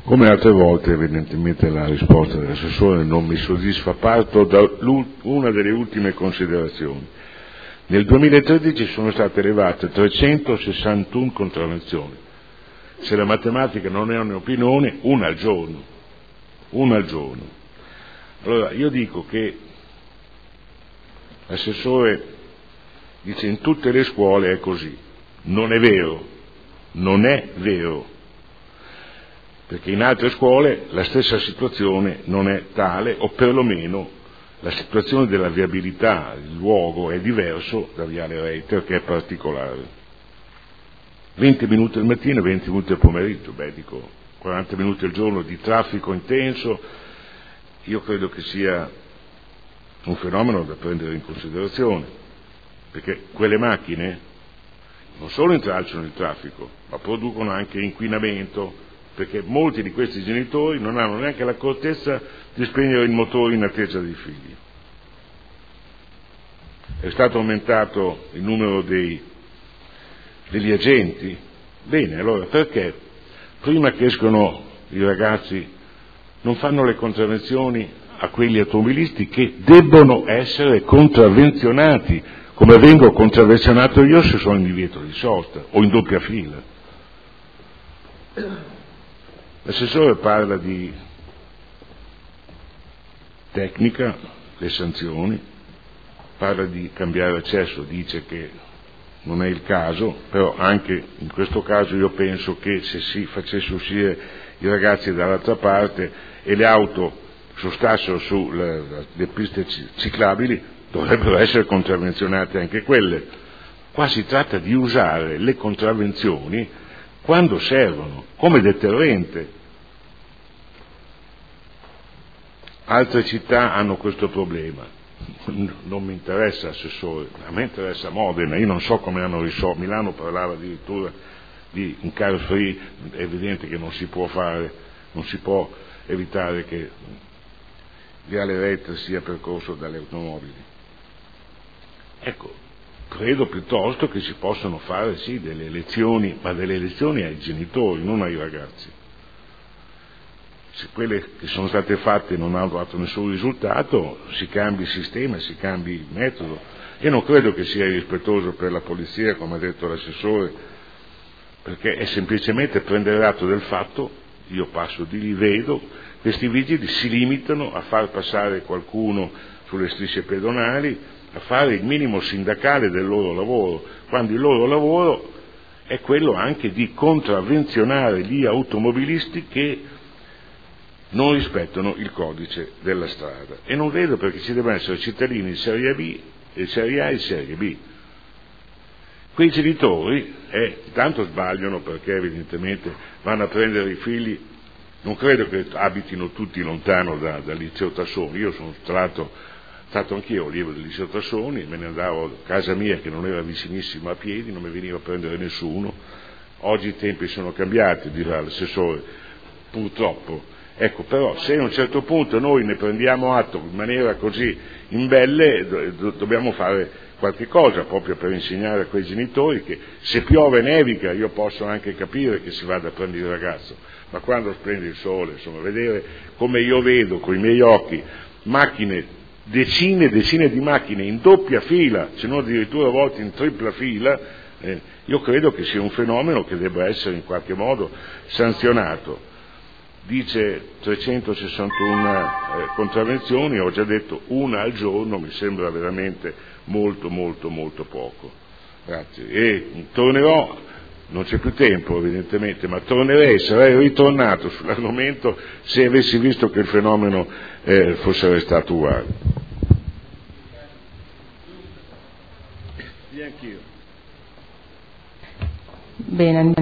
Come altre volte, evidentemente la risposta dell'assessore non mi soddisfa. Parto da una delle ultime considerazioni. Nel 2013 sono state elevate 361 contravvenzioni. Se la matematica non è un'opinione, una al giorno. Allora, io dico che l'assessore dice in tutte le scuole è così. Non è vero. Perché in altre scuole la stessa situazione non è tale, o perlomeno la situazione della viabilità, il luogo è diverso da Viale Reiter, che è particolare. 20 minuti al mattino e 20 minuti al pomeriggio, dico 40 minuti al giorno di traffico intenso. Io credo che sia un fenomeno da prendere in considerazione, perché quelle macchine non solo intralciano il traffico, ma producono anche inquinamento, perché molti di questi genitori non hanno neanche l'accortezza di spegnere il motore in attesa dei figli. È stato aumentato il numero degli agenti? Bene, allora perché prima che escono i ragazzi non fanno le contravvenzioni a quegli automobilisti che debbono essere contravvenzionati, come vengo contravvenzionato io se sono in divieto di sosta o in doppia fila? L'assessore parla di tecnica, le sanzioni, parla di cambiare accesso, dice che non è il caso, però anche in questo caso io penso che se si facesse uscire i ragazzi dall'altra parte e le auto sostassero sulle piste ciclabili, dovrebbero essere contravvenzionate anche quelle. Qua si tratta di usare le contravvenzioni quando servono, come deterrente. Altre città hanno questo problema. Non mi interessa, assessore, a me interessa Modena, io non so come hanno risolto. Milano parlava addirittura di un car free, è evidente che non si può fare, non si può evitare che Viale Reiter sia percorso dalle automobili. Ecco, credo piuttosto che si possano fare sì delle lezioni, ma delle lezioni ai genitori, non ai ragazzi. Se quelle che sono state fatte non hanno dato nessun risultato, si cambi il sistema, si cambi il metodo. Io non credo che sia irrispettoso per la polizia, come ha detto l'assessore, perché è semplicemente prendere atto del fatto, io passo di lì, vedo, questi vigili si limitano a far passare qualcuno sulle strisce pedonali, a fare il minimo sindacale del loro lavoro, quando il loro lavoro è quello anche di contravvenzionare gli automobilisti che non rispettano il codice della strada. E non vedo perché ci debbano essere cittadini di serie B, di serie A e di serie B. Quei genitori tanto sbagliano, perché evidentemente vanno a prendere i figli, non credo che abitino tutti lontano dal liceo Tassoni. Io sono stato anch'io allievo del liceo Tassoni, me ne andavo a casa mia che non era vicinissima a piedi, non mi veniva a prendere nessuno. Oggi i tempi sono cambiati, dirà l'assessore, purtroppo. Ecco, però se a un certo punto noi ne prendiamo atto in maniera così imbelle, dobbiamo fare qualche cosa proprio per insegnare a quei genitori che se piove e nevica io posso anche capire che si vada a prendere il ragazzo, ma quando splende il sole, insomma, vedere come io vedo con i miei occhi macchine, decine e decine di macchine in doppia fila, se non addirittura a volte in tripla fila, io credo che sia un fenomeno che debba essere in qualche modo sanzionato. Dice 361 contravvenzioni, ho già detto una al giorno, mi sembra veramente molto poco. Grazie. E tornerò, non c'è più tempo evidentemente, ma sarei ritornato sull'argomento se avessi visto che il fenomeno fosse restato uguale. Bene.